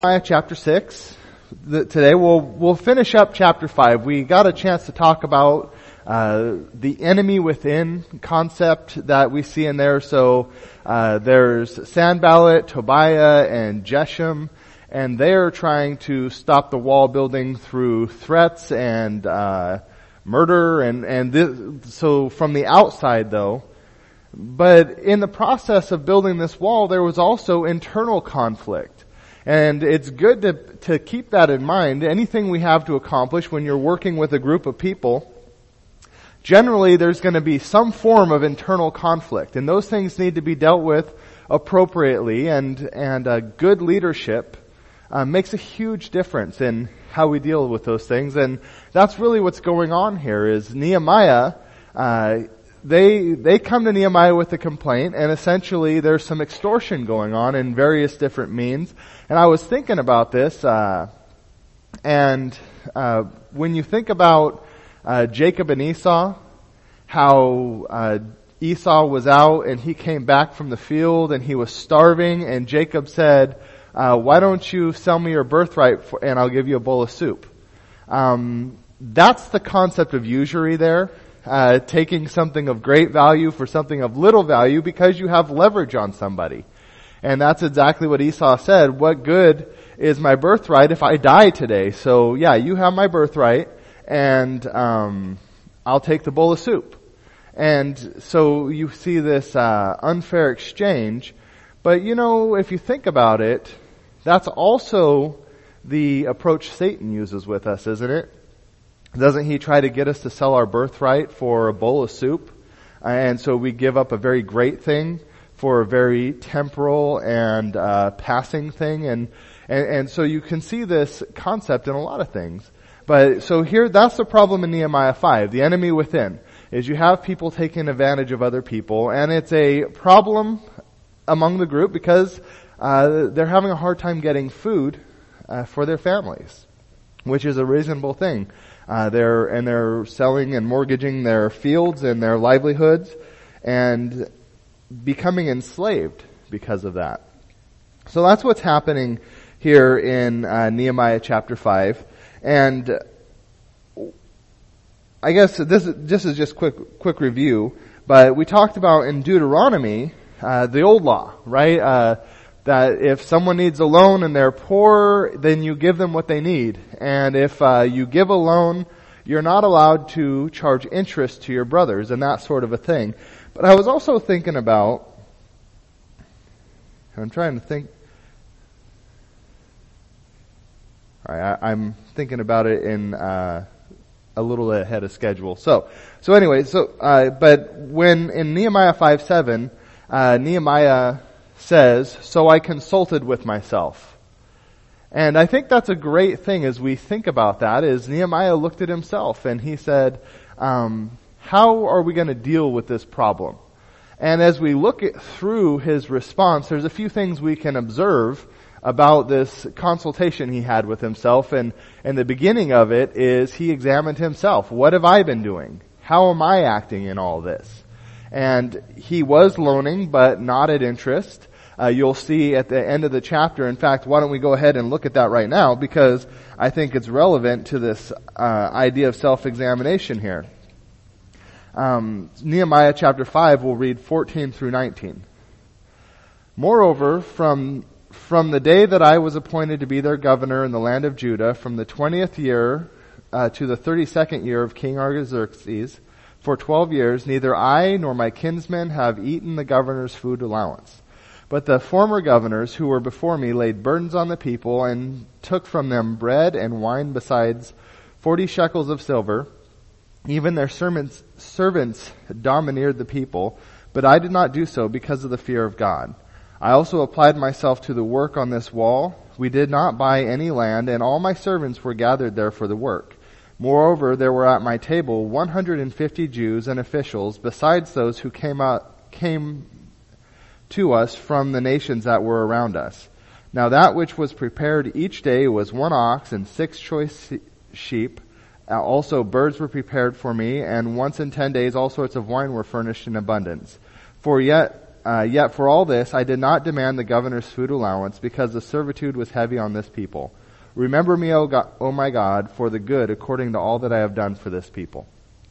Nehemiah chapter 6. Today we'll finish up chapter 5. We got a chance to talk about the enemy within concept that we see in there. So there's Sanballat, Tobiah, and Geshem, and they're trying to stop the wall building through threats and murder, and so from the outside though. But in the process of building this wall, there was also internal conflict. And it's good to keep that in mind. Anything we have to accomplish when you're working with a group of people, generally there's going to be some form of internal conflict. And those things need to be dealt with appropriately, and good leadership makes a huge difference in how we deal with those things. And that's really what's going on here is Nehemiah, they come to Nehemiah with a complaint, and essentially there's some extortion going on in various different means. And I was thinking about this, and when you think about Jacob and Esau, how Esau was out and he came back from the field and he was starving, and Jacob said, why don't you sell me your birthright and I'll give you a bowl of soup. That's the concept of usury there. Taking something of great value for something of little value because you have leverage on somebody. And that's exactly what Esau said. What good is my birthright if I die today? So yeah, you have my birthright, and I'll take the bowl of soup. And so you see this unfair exchange. But if you think about it, that's also the approach Satan uses with us, isn't it? Doesn't he try to get us to sell our birthright for a bowl of soup? And so we give up a very great thing for a very temporal and passing thing. And so you can see this concept in a lot of things. But so here, that's the problem in Nehemiah 5. The enemy within is you have people taking advantage of other people, and it's a problem among the group because they're having a hard time getting food for their families, which is a reasonable thing. They're selling and mortgaging their fields and their livelihoods and becoming enslaved because of that. So that's what's happening here in Nehemiah chapter 5. And I guess this is just quick review, but we talked about in Deuteronomy, the old law, right? That if someone needs a loan and they're poor, then you give them what they need. And if you give a loan, you're not allowed to charge interest to your brothers and that sort of a thing. But I was also thinking about, I'm trying to think, I'm thinking about it in a little ahead of schedule. So anyway, but when in Nehemiah 5:7, Nehemiah says, so I consulted with myself. And I think that's a great thing as we think about that, is Nehemiah looked at himself and he said, how are we going to deal with this problem? And as we look through his response, there's a few things we can observe about this consultation he had with himself. And the beginning of it is he examined himself. What have I been doing? How am I acting in all this? And he was loaning, but not at interest. You'll see at the end of the chapter. In fact, why don't we go ahead and look at that right now, because I think it's relevant to this idea of self-examination here. Nehemiah chapter 5, we'll read 14 through 19. Moreover, from the day that I was appointed to be their governor in the land of Judah, from the 20th year to the 32nd year of King Artaxerxes, for 12 years, neither I nor my kinsmen have eaten the governor's food allowance. But the former governors who were before me laid burdens on the people and took from them bread and wine besides 40 shekels of silver. Even their servants domineered the people, but I did not do so because of the fear of God. I also applied myself to the work on this wall. We did not buy any land, and all my servants were gathered there for the work. Moreover, there were at my table 150 Jews and officials, besides those who came to us from the nations that were around us. Now that which was prepared each day was 1 ox and 6 choice sheep. Also birds were prepared for me, and once in 10 days all sorts of wine were furnished in abundance. For yet Yet for all this, I did not demand the governor's food allowance because the servitude was heavy on this people. Remember me, O my God, for the good according to all that I have done for this people.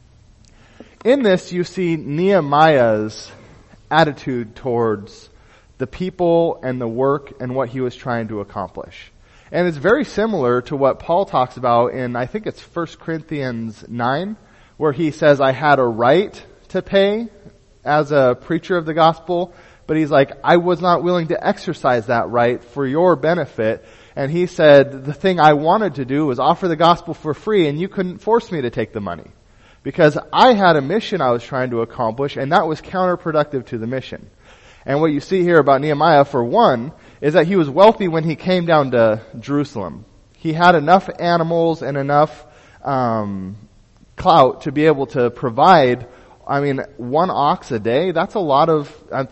In this, you see Nehemiah's attitude towards the people and the work and what he was trying to accomplish. And it's very similar to what Paul talks about in, I think it's 1 Corinthians 9, where he says, I had a right to pay as a preacher of the gospel, but he's like, I was not willing to exercise that right for your benefit. And he said, the thing I wanted to do was offer the gospel for free, and you couldn't force me to take the money. Because I had a mission I was trying to accomplish, and that was counterproductive to the mission. And what you see here about Nehemiah, for one, is that he was wealthy when he came down to Jerusalem. He had enough animals and enough clout to be able to provide, one ox a day, that's a lot of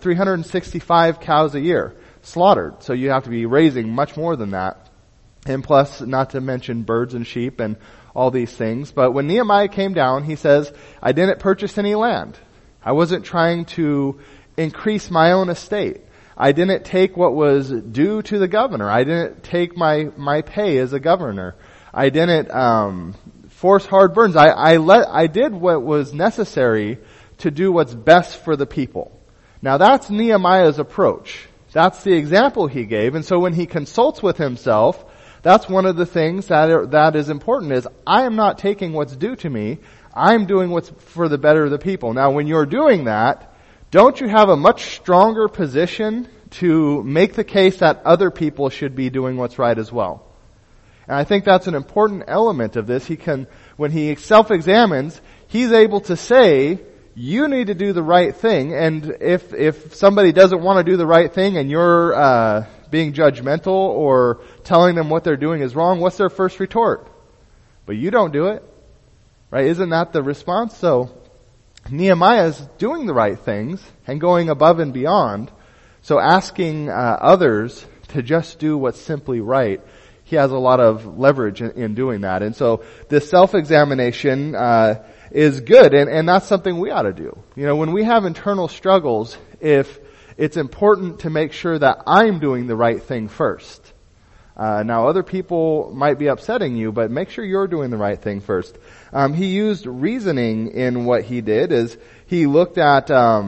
365 cows a year slaughtered. So you have to be raising much more than that. And plus, not to mention birds and sheep and all these things. But when Nehemiah came down, he says, I didn't purchase any land. I wasn't trying to increase my own estate. I didn't take what was due to the governor. I didn't take my pay as a governor. I didn't force hard burdens. I did what was necessary to do what's best for the people. Now that's Nehemiah's approach. That's the example he gave. And so when he consults with himself, that's one of the things that is important, is I am not taking what's due to me. I'm doing what's for the better of the people. Now when you're doing that, don't you have a much stronger position to make the case that other people should be doing what's right as well? And I think that's an important element of this. When he self-examines, he's able to say, you need to do the right thing. And if somebody doesn't want to do the right thing and you're being judgmental or telling them what they're doing is wrong, what's their first retort? But you don't do it. Right? Isn't that the response? So Nehemiah is doing the right things and going above and beyond. So asking others to just do what's simply right, he has a lot of leverage in doing that. And so this self-examination is good, and that's something we ought to do. When we have internal struggles, if it's important to make sure that I'm doing the right thing first. Now other people might be upsetting you, but make sure you're doing the right thing first. He used reasoning in what he did, as he looked at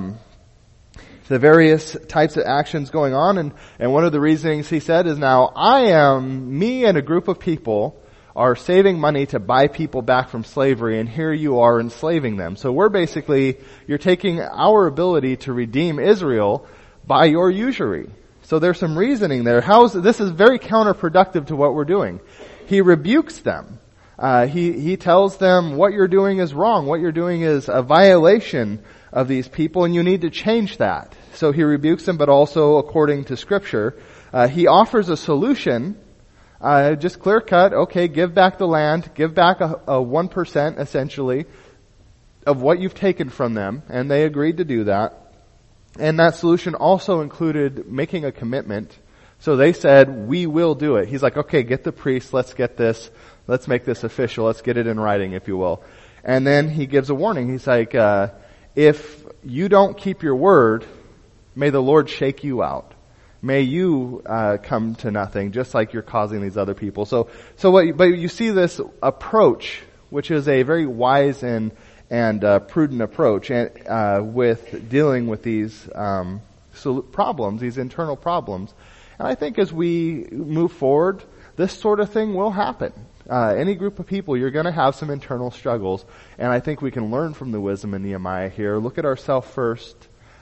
the various types of actions going on, and one of the reasonings he said is, now me and a group of people are saving money to buy people back from slavery, and here you are enslaving them. So you're taking our ability to redeem Israel by your usury. So there's some reasoning there. This is very counterproductive to what we're doing. He rebukes them. He tells them what you're doing is wrong. What you're doing is a violation of these people, and you need to change that. So he rebukes them, but also according to Scripture. He offers a solution, just clear cut. Okay, give back the land, give back a 1% essentially of what you've taken from them, and they agreed to do that. And that solution also included making a commitment. So they said, we will do it. He's like, okay, get the priest, let's make this official, let's get it in writing, if you will. And then he gives a warning. He's like, if you don't keep your word, may the Lord shake you out. May you come to nothing, just like you're causing these other people. But you see this approach, which is a very wise and prudent approach, with dealing with these problems, these internal problems. And I think as we move forward, this sort of thing will happen. Any group of people, you're going to have some internal struggles, and I think we can learn from the wisdom in Nehemiah here. Look at ourselves first.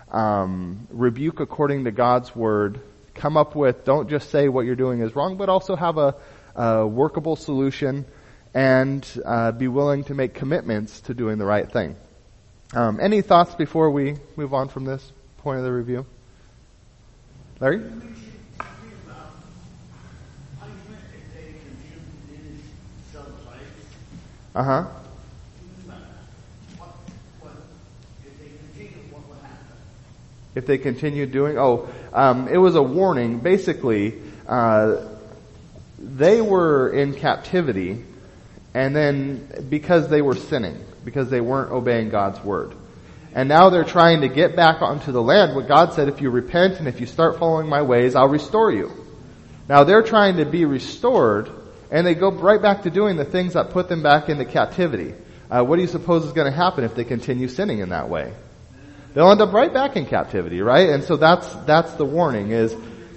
Rebuke according to God's word. Come up with, don't just say what you're doing is wrong, but also have a workable solution, and be willing to make commitments to doing the right thing. Any thoughts before we move on from this point of the review? Larry? Uh-huh. If they continue doing, it was a warning. Basically, they were in captivity, and then because they were sinning, because they weren't obeying God's word. And now they're trying to get back onto the land. What God said, if you repent and if you start following my ways, I'll restore you. Now they're trying to be restored, and they go right back to doing the things that put them back into captivity. What do you suppose is going to happen if they continue sinning in that way? They'll end up right back in captivity, right? And so that's the warning is,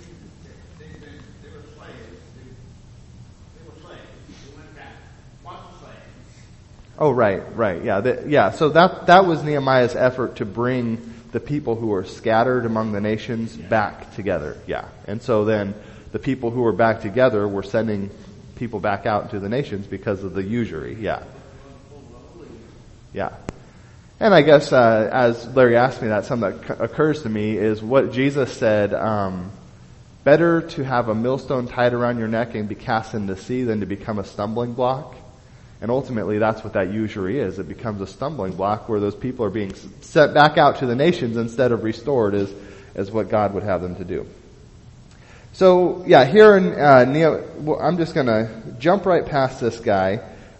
oh, right, yeah. So that was Nehemiah's effort to bring the people who were scattered among the nations back together, yeah. And so then the people who were back together were sending people back out into the nations because of the usury, yeah. Yeah. And I guess, as Larry asked me that, something that occurs to me is what Jesus said, better to have a millstone tied around your neck and be cast into the sea than to become a stumbling block. And ultimately, that's what that usury is. It becomes a stumbling block where those people are being sent back out to the nations instead of restored is what God would have them to do. So, yeah, here in I'm just going to jump right past this guy.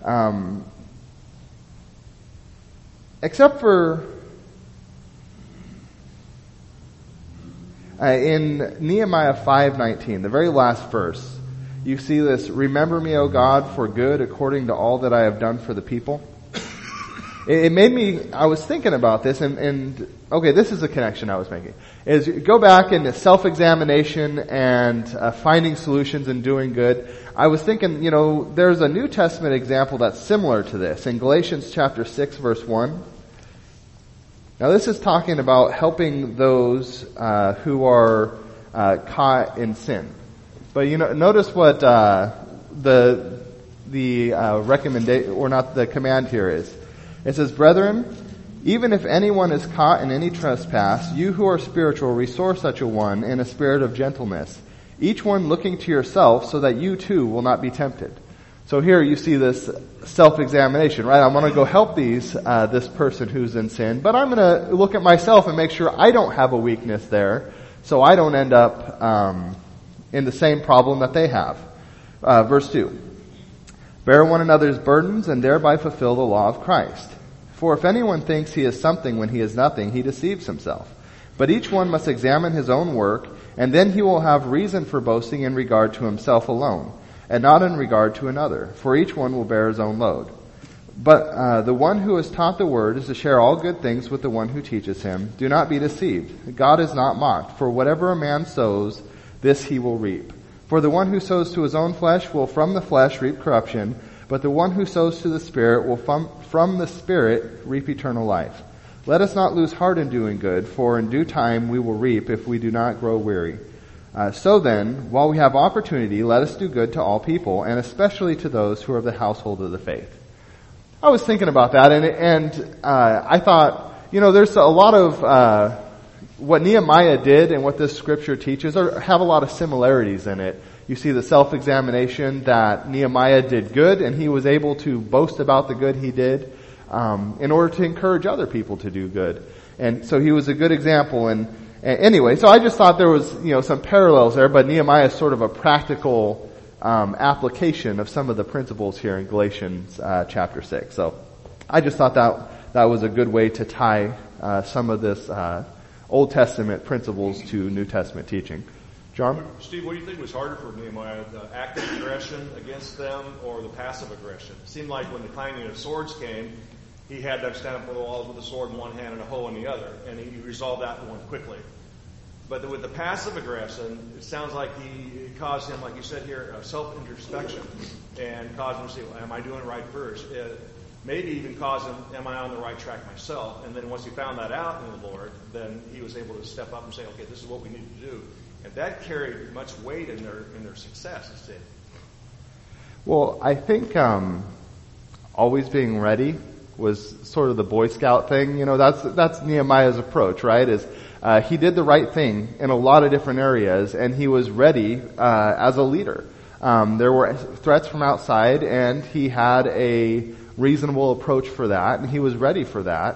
Except for in Nehemiah 5:19, the very last verse, you see this, remember me, O God, for good according to all that I have done for the people. It made me, I was thinking about this and okay, this is the connection I was making. Is go back into self-examination and finding solutions and doing good. I was thinking, there's a New Testament example that's similar to this in Galatians chapter 6 verse 1. Now this is talking about helping those who are caught in sin. But notice what the recommendation, or not the command here is. It says, brethren, even if anyone is caught in any trespass, you who are spiritual restore such a one in a spirit of gentleness, each one looking to yourself so that you too will not be tempted. So here you see this self-examination, right? I'm going to go help this person who's in sin, but I'm going to look at myself and make sure I don't have a weakness there, so I don't end up in the same problem that they have. Verse 2. Bear one another's burdens and thereby fulfill the law of Christ. For if anyone thinks he is something when he is nothing, he deceives himself. But each one must examine his own work, and then he will have reason for boasting in regard to himself alone, and not in regard to another, for each one will bear his own load. But the one who is taught the word is to share all good things with the one who teaches him. Do not be deceived. God is not mocked, for whatever a man sows, this he will reap. For the one who sows to his own flesh will from the flesh reap corruption, but the one who sows to the Spirit will from the Spirit reap eternal life. Let us not lose heart in doing good, for in due time we will reap if we do not grow weary. So then, while we have opportunity, let us do good to all people, and especially to those who are of the household of the faith. I was thinking about that, and I thought, there's a lot of what Nehemiah did and what this scripture teaches have a lot of similarities in it. You see the self-examination that Nehemiah did good, and he was able to boast about the good he did in order to encourage other people to do good. And so he was a good example. And anyway, so I just thought there was some parallels there, but Nehemiah is sort of a practical application of some of the principles here in Galatians chapter 6. So I just thought that was a good way to tie some of this Old Testament principles to New Testament teaching. John? Steve, what do you think was harder for Nehemiah, the active aggression against them or the passive aggression? It seemed like when the clanging of swords came, he had them stand up on the walls with a sword in one hand and a hoe in the other, and he resolved that one quickly. But with the passive aggression, it sounds like he caused him, like you said here, self-introspection, and caused him to say, well, am I doing it right first? Maybe even caused him, am I on the right track myself? And then once he found that out in the Lord, then he was able to step up and say, okay, this is what we need to do. And that carried much weight in their success, it seemed. Well, I think always being ready was sort of the Boy Scout thing. That's Nehemiah's approach, right? He did the right thing in a lot of different areas, and he was ready as a leader. There were threats from outside, and he had a reasonable approach for that, and he was ready for that,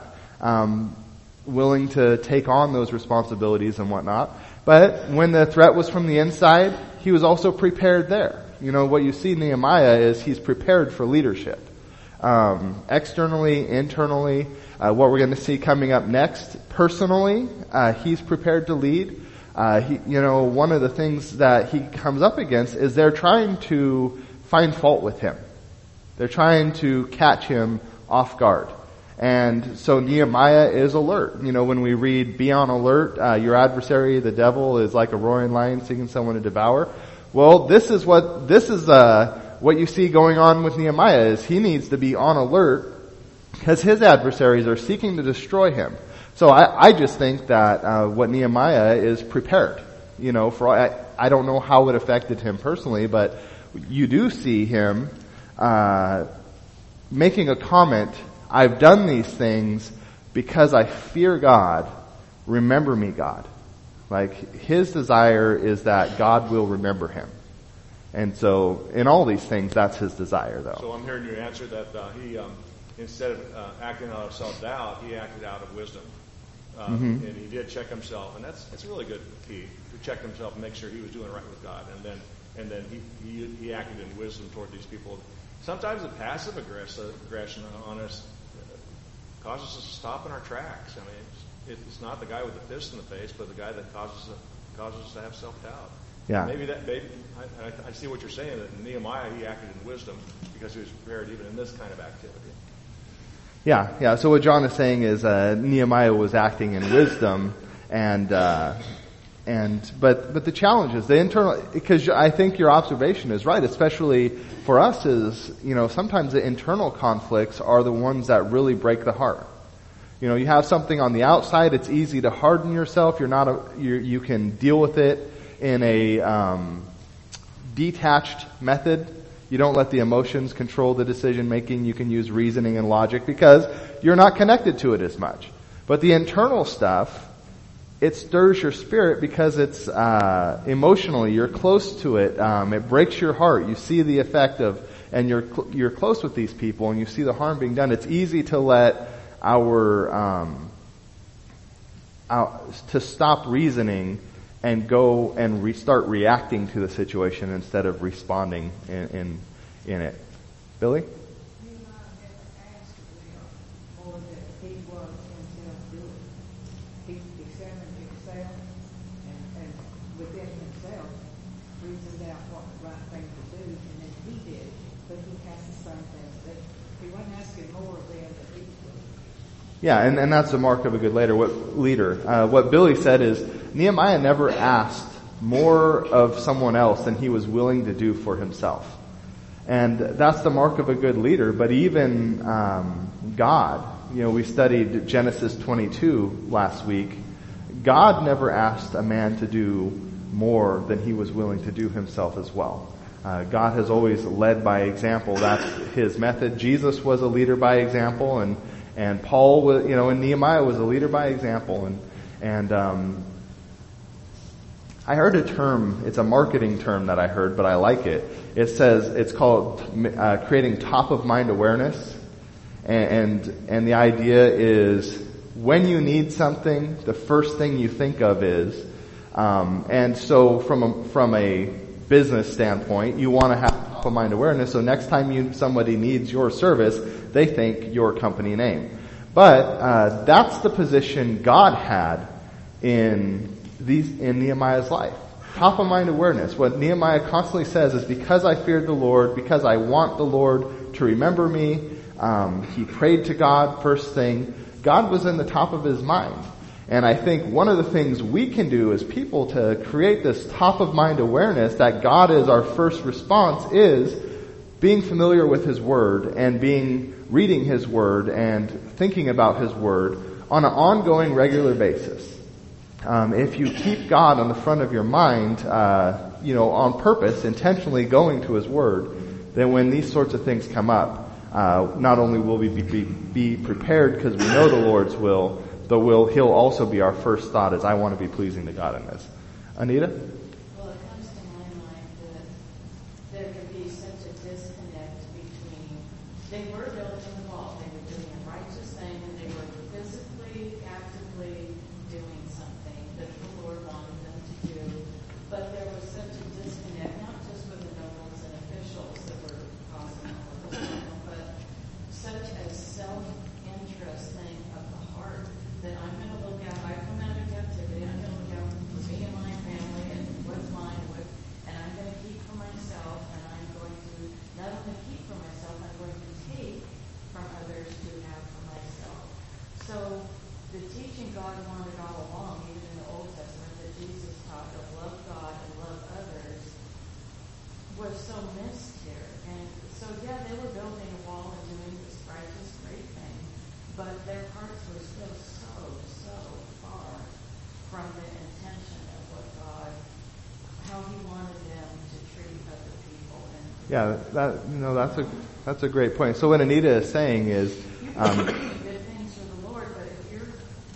willing to take on those responsibilities and whatnot. But when the threat was from the inside, he was also prepared there. What you see in Nehemiah is he's prepared for leadership. externally, internally, what we're going to see coming up next. Personally, he's prepared to lead. One of the things that he comes up against is they're trying to find fault with him. They're trying to catch him off guard. And so Nehemiah is alert. When we read, be on alert, your adversary, the devil, is like a roaring lion seeking someone to devour. Well, this is what you see going on with Nehemiah, is he needs to be on alert because his adversaries are seeking to destroy him. So I just think that what Nehemiah is prepared. I don't know how it affected him personally, but you do see him making a comment, I've done these things because I fear God. Remember me, God. Like, his desire is that God will remember him. And so, in all these things, that's his desire, though. So I'm hearing you answer that he, instead of acting out of self-doubt, he acted out of wisdom. And he did check himself. And it's a really good key, to check himself and make sure he was doing right with God. And then he acted in wisdom toward these people. Sometimes the passive aggression on us causes us to stop in our tracks. I mean, it's not the guy with the fist in the face, but the guy that causes us to have self-doubt. Yeah. Maybe I see what you're saying, that in Nehemiah, he acted in wisdom because he was prepared even in this kind of activity. Yeah. So what John is saying is Nehemiah was acting in wisdom, but the challenge is the internal, because I think your observation is right, especially for us, is sometimes the internal conflicts are the ones that really break the heart. You have something on the outside, it's easy to harden yourself. You can deal with it in a detached method. You don't let the emotions control the decision making. You can use reasoning and logic because you're not connected to it as much. But the internal stuff, it stirs your spirit because it's emotionally, you're close to it. It breaks your heart. You see the effect of, and you're close with these people, and you see the harm being done. It's easy to let to stop reasoning and go and start reacting to the situation instead of responding in it. Billy? Yeah, and that's the mark of a good leader. What Billy said is Nehemiah never asked more of someone else than he was willing to do for himself. And that's the mark of a good leader. But even God, we studied Genesis 22 last week. God never asked a man to do more than he was willing to do himself as well. God has always led by example. That's his method. Jesus was a leader by example, and Paul was, and Nehemiah was a leader by example. And I heard a term, it's a marketing term that I heard, but I like it. It says, it's called creating top of mind awareness. And the idea is when you need something, the first thing you think of is, and so from a business standpoint, you want to have top of mind awareness. So next time somebody needs your service, they think your company name. But that's the position God had in Nehemiah's life. Top of mind awareness. What Nehemiah constantly says is, because I feared the Lord, because I want the Lord to remember me, he prayed to God first thing. God was in the top of his mind. And I think one of the things we can do as people to create this top of mind awareness that God is our first response is being familiar with his word and reading his word and thinking about his word on an ongoing, regular basis. If you keep God on the front of your mind, on purpose, intentionally going to his word, then when these sorts of things come up, not only will we be prepared because we know the Lord's will, but he'll also be our first thought is, I want to be pleasing to God in this. Anita? Well, it comes to my mind that there could be such a disconnect between, they were building the wall, they were doing a righteous thing, and they were physically, actively doing something that the Lord wanted them to do. But there was such a disconnect, not just with the nobles and officials that were causing all of this, but missed here. And so, yeah, they were building a wall and doing this righteous, great thing, but their hearts were still so far from the intention of what God, how He wanted them to treat other people. And Yeah, that's a great point. So what Anita is saying is, you can do good things for the Lord, but if you're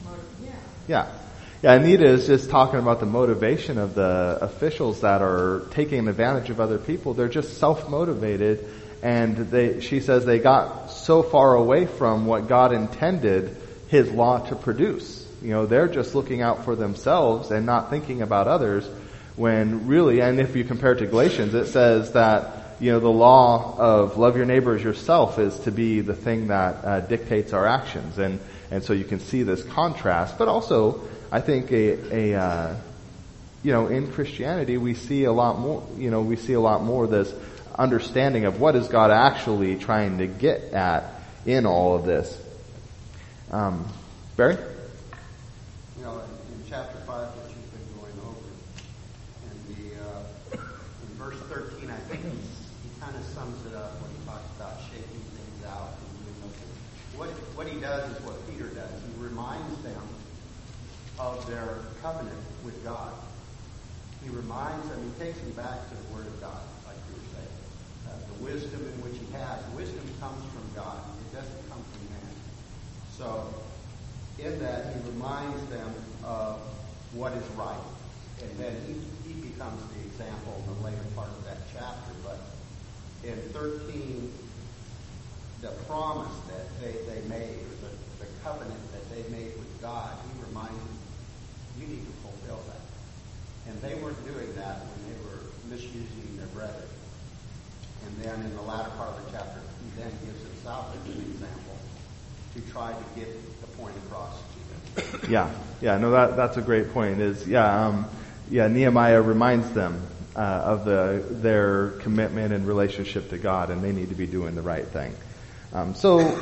Yeah, Anita is just talking about the motivation of the officials that are taking advantage of other people. They're just self-motivated, and she says they got so far away from what God intended His law to produce. They're just looking out for themselves and not thinking about others, when really, and if you compare it to Galatians, it says that, the law of love your neighbor as yourself is to be the thing that dictates our actions. And so you can see this contrast, but also, I think in Christianity we see a lot more this understanding of what is God actually trying to get at in all of this. Barry? In chapter 5 that you've been going over, in verse 13, I think he kind of sums it up when he talks about shaking things out. What he does is what Peter does. He reminds them of their covenant with God. He takes them back to the Word of God, like you were saying. The wisdom in which he has. Wisdom comes from God. It doesn't come from man. So, in that, he reminds them of what is right. And then he becomes the example in the later part of that chapter. But in 13, the promise that they made, or the covenant that they made with God, he reminds them, you need to fulfill that. And they weren't doing that when they were misusing their brethren. And then in the latter part of the chapter, he then gives himself as an example to try to get the point across to them. That's a great point. Nehemiah reminds them of their commitment and relationship to God, and they need to be doing the right thing. So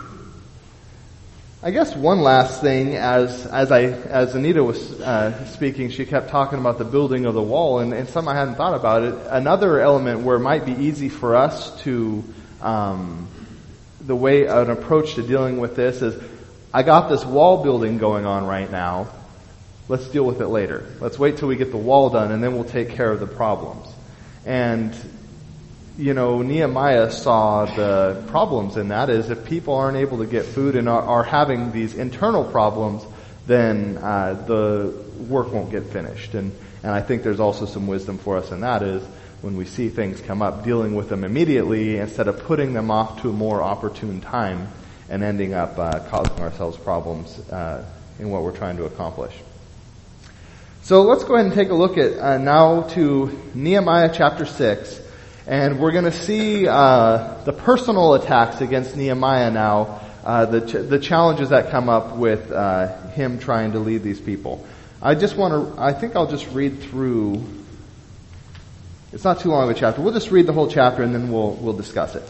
I guess one last thing, as Anita was speaking, she kept talking about the building of the wall, and something I hadn't thought about it. Another element where it might be easy for us to, the way an approach to dealing with this is, I got this wall building going on right now. Let's deal with it later. Let's wait till we get the wall done, and then we'll take care of the problems. And Nehemiah saw the problems in that is if people aren't able to get food and are having these internal problems, then the work won't get finished. And I think there's also some wisdom for us in that is when we see things come up, dealing with them immediately instead of putting them off to a more opportune time and ending up causing ourselves problems in what we're trying to accomplish. So let's go ahead and take a look at now to Nehemiah chapter 6. And we're going to see the personal attacks against Nehemiah now, the challenges that come up with him trying to lead these people. I think I'll just read through. It's not too long of a chapter. We'll just read the whole chapter and then we'll discuss it.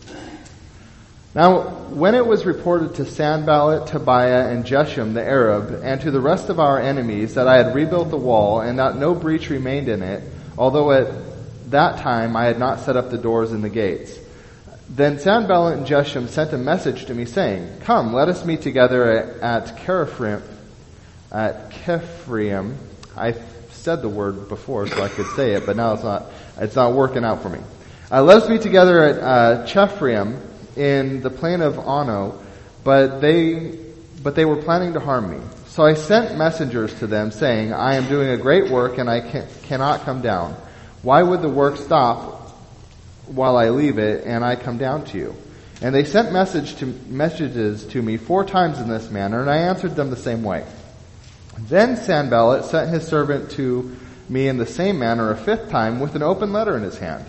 Now, when it was reported to Sanballat, Tobiah, and Geshem the Arab, and to the rest of our enemies that I had rebuilt the wall and that no breach remained in it, although at that time I had not set up the doors and the gates. Then Sanballat and Geshem sent a message to me saying, "Come, let us meet together at Kephraim." I said the word before so I could say it, but now it's not working out for me. Let us meet together at Kephraim in the plain of Ono, but they were planning to harm me. So I sent messengers to them saying, "I am doing a great work and I cannot come down. Why would the work stop while I leave it and I come down to you?" And they sent messages to me 4 times in this manner, and I answered them the same way. Then Sanballat sent his servant to me in the same manner a 5th time with an open letter in his hand.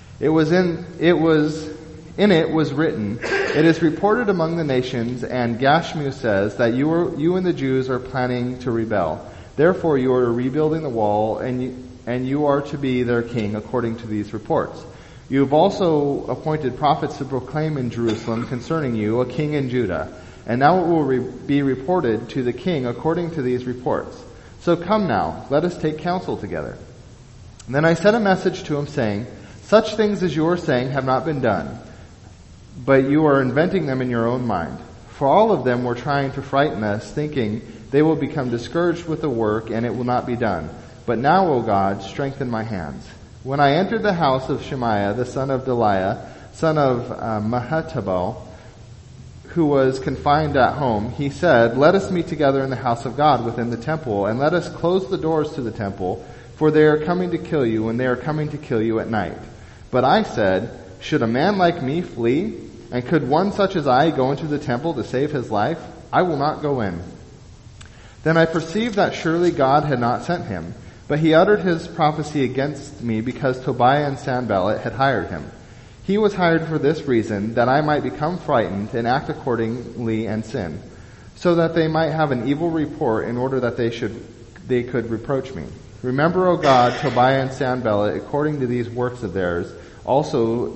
In it was written, "It is reported among the nations, and Gashmu says that you and the Jews are planning to rebel. Therefore you are rebuilding the wall, and you are to be their king according to these reports. You have also appointed prophets to proclaim in Jerusalem concerning you a king in Judah. And now it will be reported to the king according to these reports. So come now, let us take counsel together." And then I sent a message to him saying, Such things as you are saying have not been done, but you are inventing them in your own mind. For all of them were trying to frighten us, thinking they will become discouraged with the work and it will not be done. But now, O God, strengthen my hands. When I entered the house of Shemaiah, the son of Delaiah, son of Mehetabel, who was confined at home, he said, "Let us meet together in the house of God within the temple, and let us close the doors to the temple, for they are coming to kill you, and they are coming to kill you at night." But I said, "Should a man like me flee? And could one such as I go into the temple to save his life? I will not go in." Then I perceived that surely God had not sent him, but he uttered his prophecy against me because Tobiah and Sanballat had hired him. He was hired for this reason, that I might become frightened and act accordingly and sin, so that they might have an evil report in order that they could reproach me. Remember, O God, Tobiah and Sanballat, according to these works of theirs, also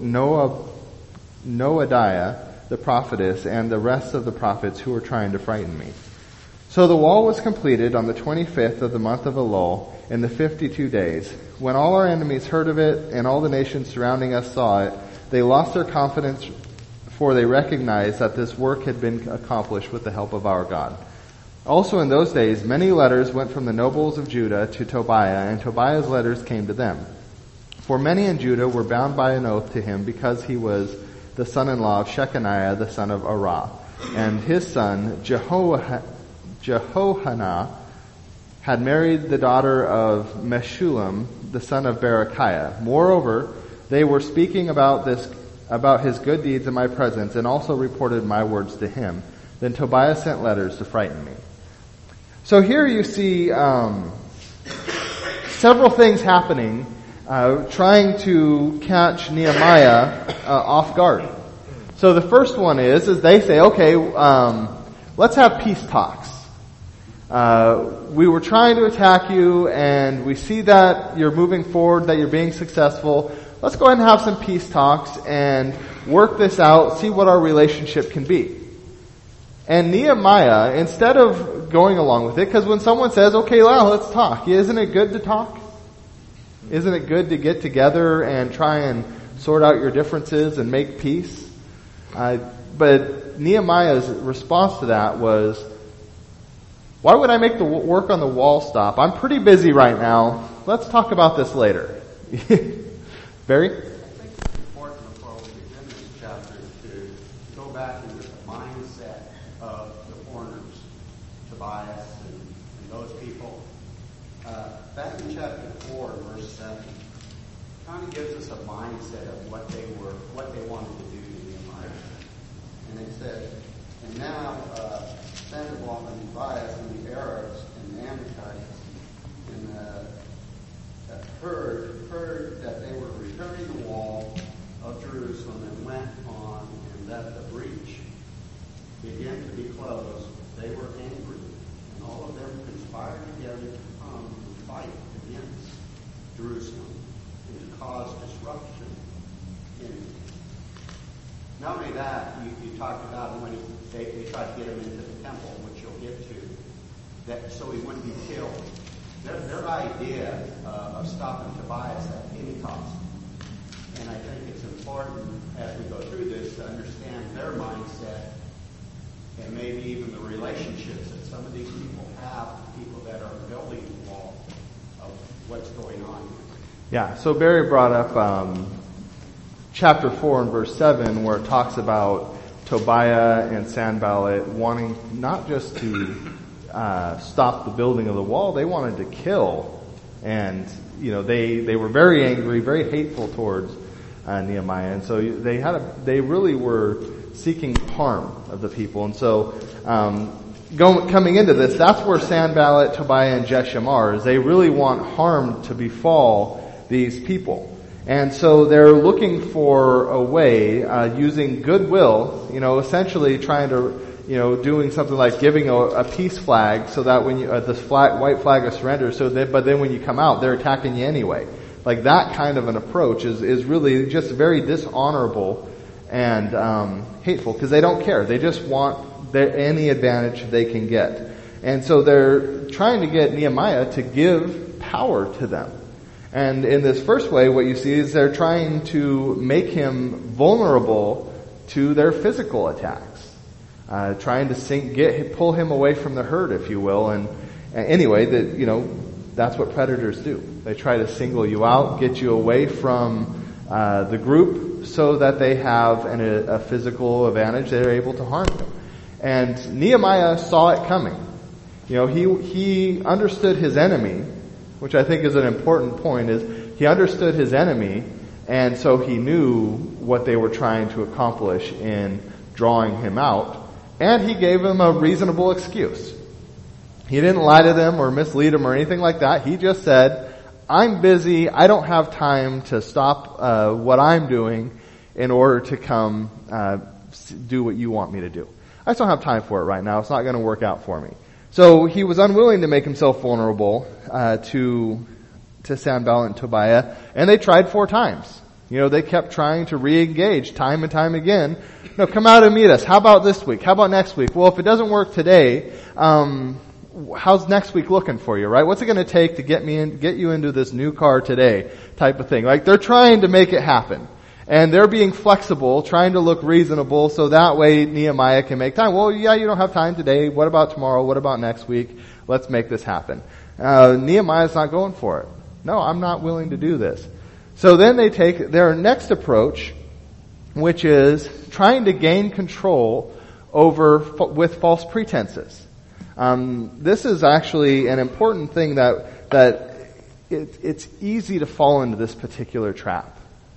Noadiah the prophetess and the rest of the prophets who were trying to frighten me. So the wall was completed on the 25th of the month of Elul in the 52 days. When all our enemies heard of it and all the nations surrounding us saw it, they lost their confidence, for they recognized that this work had been accomplished with the help of our God. Also in those days, many letters went from the nobles of Judah to Tobiah, and Tobiah's letters came to them. For many in Judah were bound by an oath to him because he was the son-in-law of Shechaniah, the son of Arah. And his son, Jehohanan, had married the daughter of Meshullam, the son of Berechiah. Moreover, they were speaking about his good deeds in my presence, and also reported my words to him. Then Tobiah sent letters to frighten me. So here you see several things happening, trying to catch Nehemiah off guard. So the first one is they say, okay, let's have peace talks. We were trying to attack you, and we see that you're moving forward, that you're being successful. Let's go ahead and have some peace talks and work this out, see what our relationship can be. And Nehemiah, instead of going along with it, because when someone says, okay, well, let's talk, isn't it good to talk? Isn't it good to get together and try and sort out your differences and make peace? But Nehemiah's response to that was, why would I make the work on the wall stop? I'm pretty busy right now. Let's talk about this later. Barry? I think it's important before we begin this chapter to go back into the mindset of the foreigners, Tobias and those people. Back in chapter 4, verse 7, kind of gives us a mindset of what they wanted to do to Nehemiah. And it said, "And now Sanballat and Tobias and the Arabs and the Amalekites and heard that they were returning the wall of Jerusalem and went on and let the breach begin to be closed. They were angry, and all of them conspired together to come and fight against Jerusalem and to cause disruption in it." Not only that, you talked about when they tried to get him into the temple, which you'll get to, that so he wouldn't be killed. Their idea of stopping Tobias at any cost. And I think it's important as we go through this to understand their mindset and maybe even the relationships that some of these people have, people that are building the wall, of what's going on here. Yeah, so Barry brought up chapter 4 and verse 7, where it talks about Tobiah and Sanballat wanting not just to stop the building of the wall, they wanted to kill. And, they were very angry, very hateful towards Nehemiah. And so they really were seeking harm of the people. And so, coming into this, that's where Sanballat, Tobiah, and Geshem are, is they really want harm to befall these people. And so they're looking for a way, using goodwill, essentially trying to, doing something like giving a peace flag so that when white flag of surrender, but then when you come out, they're attacking you anyway. Like that kind of an approach is really just very dishonorable and hateful, because they don't care. They just want any advantage they can get. And so they're trying to get Nehemiah to give power to them. And in this first way, what you see is they're trying to make him vulnerable to their physical attacks, trying to pull him away from the herd, if you will. And anyway, that's what predators do. They try to single you out, get you away from the group, so that they have a physical advantage. They're able to harm you. And Nehemiah saw it coming. He understood his enemy, which I think is an important point, is he understood his enemy, and so he knew what they were trying to accomplish in drawing him out, and he gave them a reasonable excuse. He didn't lie to them or mislead them or anything like that. He just said, I'm busy, I don't have time to stop what I'm doing in order to come do what you want me to do. I just don't have time for it right now. It's not going to work out for me. So he was unwilling to make himself vulnerable to Sanballat and Tobiah, and they tried 4 times. They kept trying to re-engage time and time again. No, come out and meet us. How about this week? How about next week? Well, if it doesn't work today, how's next week looking for you, right? What's it going to take to get you into this new car today type of thing? Like, they're trying to make it happen. And they're being flexible, trying to look reasonable, so that way Nehemiah can make time. Well, yeah, you don't have time today. What about tomorrow? What about next week? Let's make this happen. Nehemiah's not going for it. No, I'm not willing to do this. So then they take their next approach, which is trying to gain control with false pretenses. This is actually an important thing that it's easy to fall into this particular trap.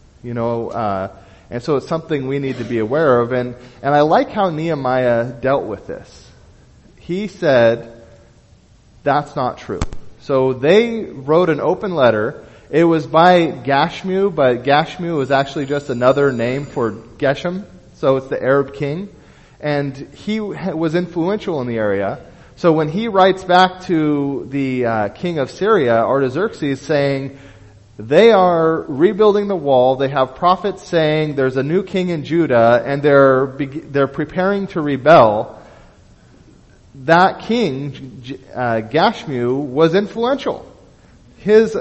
And so it's something we need to be aware of. And I like how Nehemiah dealt with this. He said, that's not true. So they wrote an open letter. It was by Gashmu, but Gashmu is actually just another name for Geshem. So it's the Arab king. And he was influential in the area. So when he writes back to the king of Syria, Artaxerxes, saying, they are rebuilding the wall. They have prophets saying there's a new king in Judah, and they're preparing to rebel. That king, Gashmu, was influential. His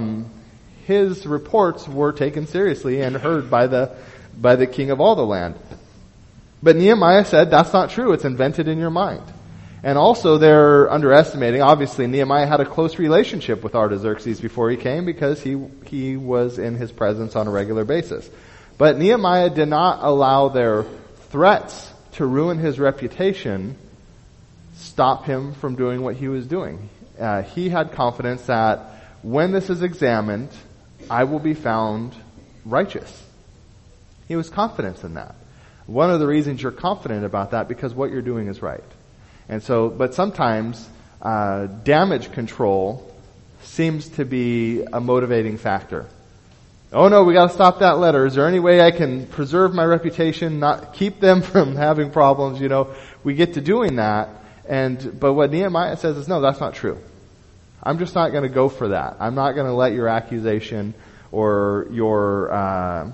reports were taken seriously and heard by the king of all the land. But Nehemiah said, that's not true. It's invented in your mind. And also they're underestimating, obviously Nehemiah had a close relationship with Artaxerxes before he came because he was in his presence on a regular basis. But Nehemiah did not allow their threats to ruin his reputation stop him from doing what he was doing. He had confidence that when this is examined, I will be found righteous. He was confident in that. One of the reasons you're confident about that, because what you're doing is right. And so, but sometimes, damage control seems to be a motivating factor. Oh no, we gotta stop that letter. Is there any way I can preserve my reputation, not keep them from having problems? We get to doing that. But what Nehemiah says is, no, that's not true. I'm just not gonna go for that. I'm not gonna let your accusation or your,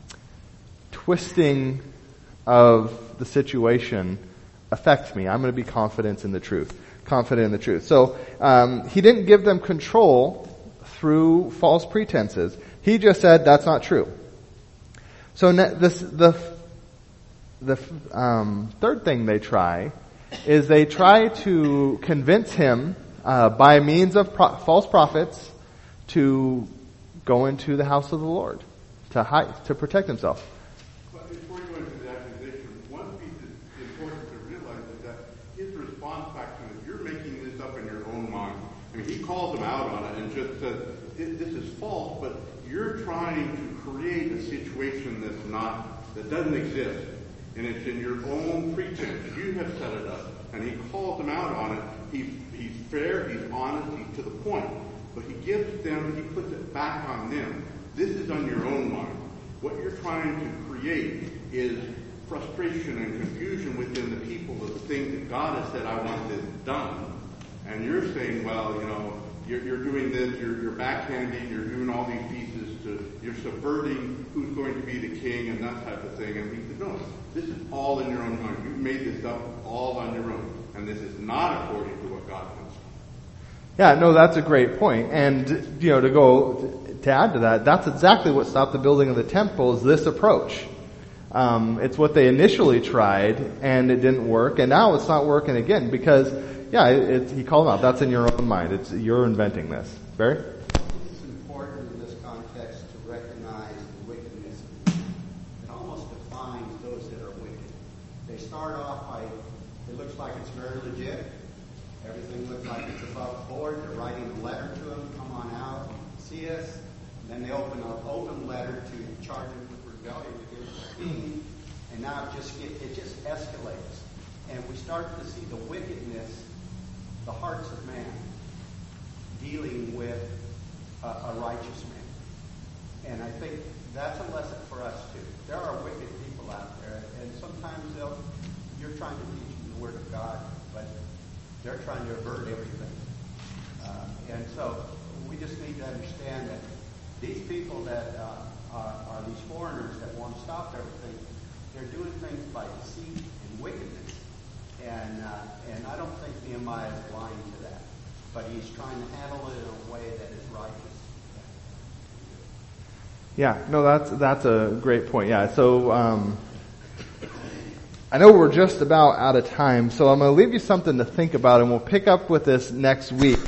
twisting of the situation affect me. I'm going to be confident in the truth. So, he didn't give them control through false pretenses. He just said, that's not true. So the third thing they try is they try to convince him, by means of false prophets, to go into the house of the Lord, to hide, to protect himself. Before you go into the accusation, one piece that's important to realize is that his response back to him is, you're making this up in your own mind. I mean, he calls him out on it and just says, this is false, but you're trying to create a situation that doesn't exist. And it's in your own pretense. You have set it up. And he calls them out on it. He's fair, he's honest, he's to the point. But he puts it back on them. This is on your own mind. What you're trying to create is frustration and confusion within the people of the things that God has said, I want this done. And you're saying, well, you're doing this, you're backhanding, you're doing all these pieces you're subverting who's going to be the king and that type of thing. And we said, no, this is all in your own mind. You've made this up all on your own. And this is not according to what God wants. Yeah, no, that's a great point. And, to go to add to that, that's exactly what stopped the building of the temple, is this approach. It's what they initially tried, and it didn't work, and now it's not working again because, he called them out. That's in your own mind. You're inventing this. Barry? It's important in this context to recognize the wickedness. It almost defines those that are wicked. They start off by, it looks like it's very legit. Everything looks like it's above board. They're writing a letter to him, come on out, see us. And then they open an open letter to charge him with rebellion against the king. And now it just escalates. And we start to see the wickedness, the hearts of man, dealing with a righteous man. And I think that's a lesson for us too. There are wicked people out there, and sometimes you're trying to teach them the Word of God, but they're trying to avert everything. And so we just need to understand that these people that are these foreigners that want to stop everything, they're doing things by deceit and wickedness. And I don't think Nehemiah is blind to that. But he's trying to handle it in a way that is righteous. Yeah, no, that's a great point. Yeah, so I know we're just about out of time, so I'm going to leave you something to think about, and we'll pick up with this next week.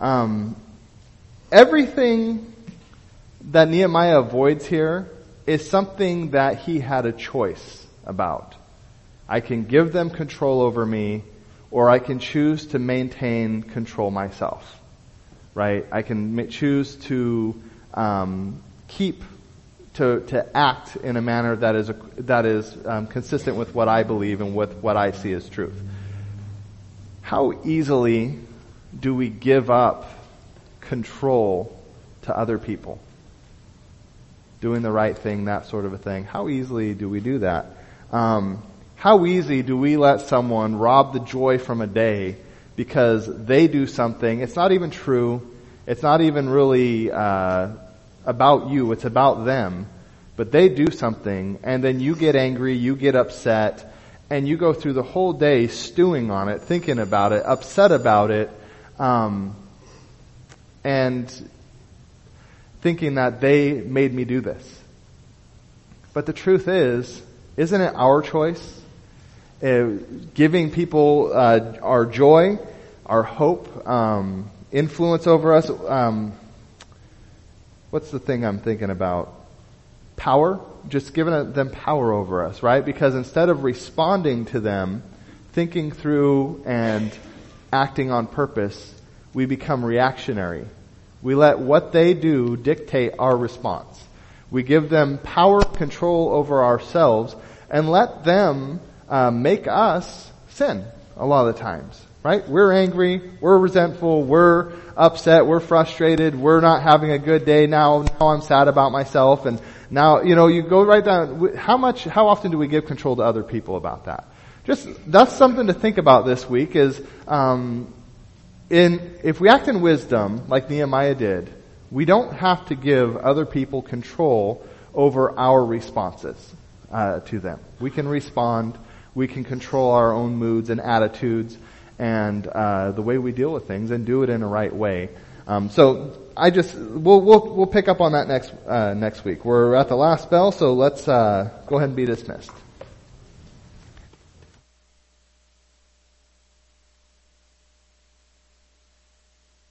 Everything that Nehemiah avoids here is something that he had a choice about. I can give them control over me, or I can choose to maintain control myself. Right? I can choose to to act in a manner that is consistent with what I believe and with what I see as truth. How easily do we give up control to other people? Doing the right thing, that sort of a thing. How easily do we do that? How easy do we let someone rob the joy from a day because they do something? It's not even true. It's not even really about you. It's about them. But they do something, and then you get angry, you get upset, and you go through the whole day stewing on it, thinking about it, upset about it, and thinking that they made me do this. But the truth is, isn't it our choice? Giving people our joy, our hope, influence over us. What's the thing I'm thinking about? Power. Just giving them power over us, right? Because instead of responding to them, thinking through and acting on purpose, we become reactionary. We let what they do dictate our response. We give them power, control over ourselves, and let them make us sin a lot of the times, right? We're angry, we're resentful, we're upset, we're frustrated, we're not having a good day now I'm sad about myself, and now, you go right down, how often do we give control to other people about that? That's something to think about this week is, if we act in wisdom, like Nehemiah did, we don't have to give other people control over our responses to them. We can respond. We can control our own moods and attitudes and the way we deal with things and do it in a right way. We'll pick up on that next week. We're at the last bell, so let's go ahead and be dismissed.